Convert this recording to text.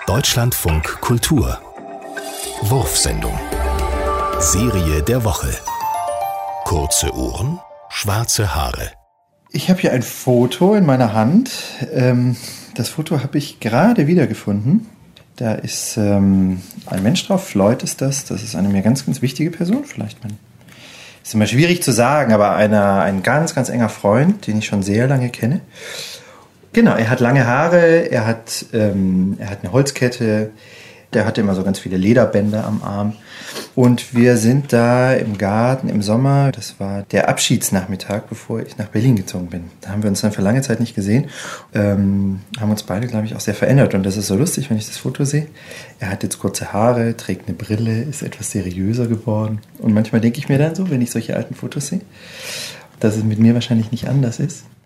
Deutschlandfunk Kultur Wurfsendung Serie der Woche Kurze Ohren, schwarze Haare. Ich habe hier ein Foto in meiner Hand. Das Foto habe ich gerade wiedergefunden. Da ist ein Mensch drauf, Floyd ist das. Das ist eine mir ganz, ganz wichtige Person. Ist immer schwierig zu sagen, aber ein ganz, ganz enger Freund, den ich schon sehr lange kenne. Genau, er hat lange Haare, er hat eine Holzkette, der hatte immer so ganz viele Lederbänder am Arm. Und wir sind da im Garten im Sommer, das war der Abschiedsnachmittag, bevor ich nach Berlin gezogen bin. Da haben wir uns dann für lange Zeit nicht gesehen, haben uns beide, glaube ich, auch sehr verändert. Und das ist so lustig, wenn ich das Foto sehe. Er hat jetzt kurze Haare, trägt eine Brille, ist etwas seriöser geworden. Und manchmal denke ich mir dann so, wenn ich solche alten Fotos sehe, dass es mit mir wahrscheinlich nicht anders ist.